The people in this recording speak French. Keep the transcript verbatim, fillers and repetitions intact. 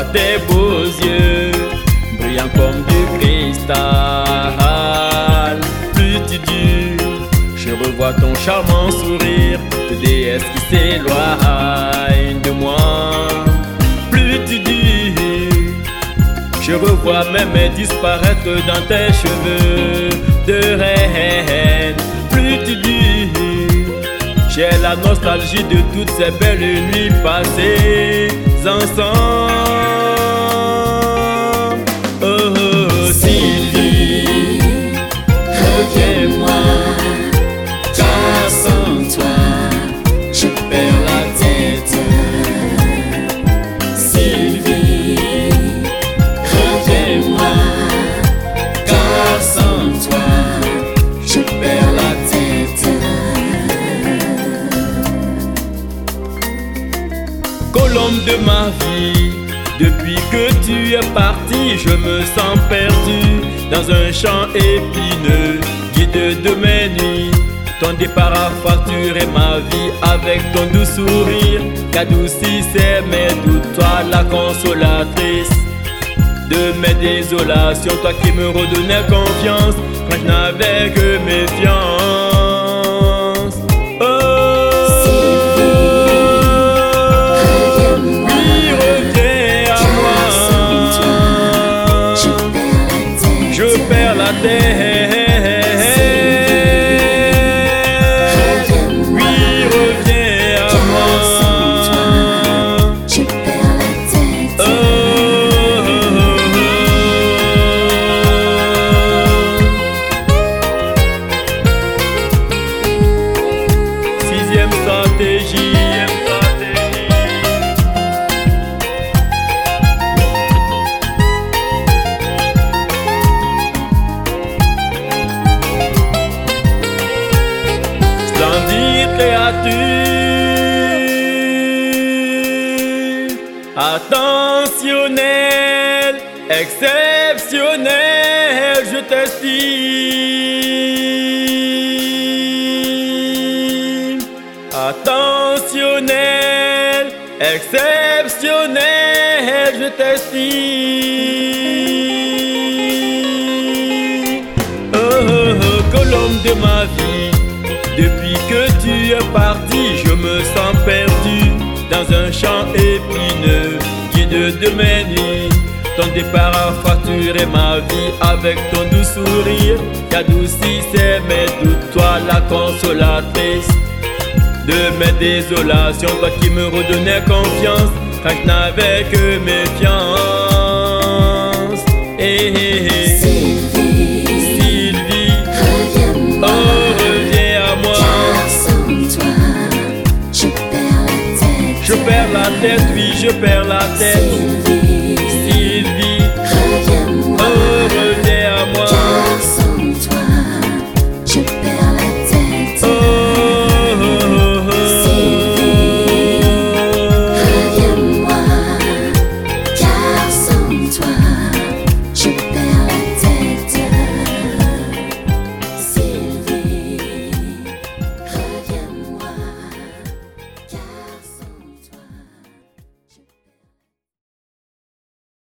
vois tes beaux yeux, brillants comme du cristal. Plus tu dures, je revois ton charmant sourire de déesse qui s'éloigne de moi. Plus tu dures, je revois mes mains disparaître dans tes cheveux de reine. Plus tu dures, j'ai la nostalgie de toutes ces belles nuits passées ensemble. Oh, oh, oh Sylvie, reviens-moi, car sans toi, je perds la tête. Sylvie, reviens-moi, car sans toi, je perds la tête. Colombe de ma vie, depuis que tu es parti, je me sens perdu dans un champ épineux, guide de mes nuits. Ton départ a fracturé ma vie avec ton doux sourire qu'adoucissait mes doutes, toi la consolatrice de mes désolations, toi qui me redonnais confiance quand je n'avais que méfiance. Oh, je perds la tête. Oui, reviens à moi. Je perds la tête. Oh, oh, oh. Sixième stratégie. Créature attentionnelle, exceptionnelle, je t'estime. Attentionnelle, exceptionnelle, je t'estime. Oh, oh, oh, colombe de ma vie, depuis que tu es parti, je me sens perdu dans un champ épineux, guide de mes nuits. Ton départ a fracturé ma vie avec ton doux sourire qu'adoucissait mes doutes, toi la consolatrice de mes désolations, toi qui me redonnais confiance quand je n'avais que méfiance. Hey, hey, hey. Sylvie, Sylvie, reviens-moi, oh reviens à moi. car sans toi, je perds la tête. Je perds la tête, oui, je perds la tête. Sylvie,